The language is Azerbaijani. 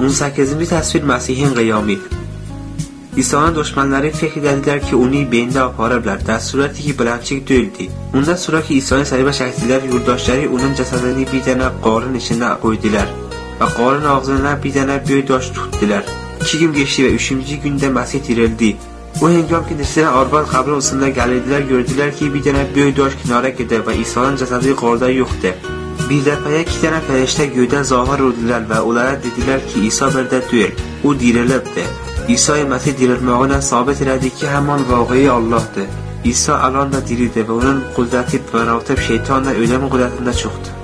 18-ci təsvir Məsihin qiyamı. İsa'nın düşmənləri fikir edildilər ki, onu beyində aparıblar, der surəti ki, beləncik deyildi. Ondan sonra ki, İsa'nı səlibə çəkdilər, yurdaşları onun cəsədini bir dənə qarın içində qoydular və qarın ağzına bir dənə böyük daş tutdular. 2 gün geçti və 3-cü gündə Məsih dirildi. O hengam ki, neçə arvad qəbrin olsunda gəlirdilər, gördülər ki, bir dənə böyük daş kənara gedir və İsa'nın cəsədi qarda yoxdur. Bir dəfəyə 2 dənə fəriştə göydən zahir oldular və onlara dedilər ki, İsa burada deyil, o dirilibdir. İsa Məsih dirilməyinə sabit elədi ki, həman vaqiyi Allahdır. İsa alan da diridir və onun qüdrəti bəratib şeytanla ölüm qüdrətində çoxdur.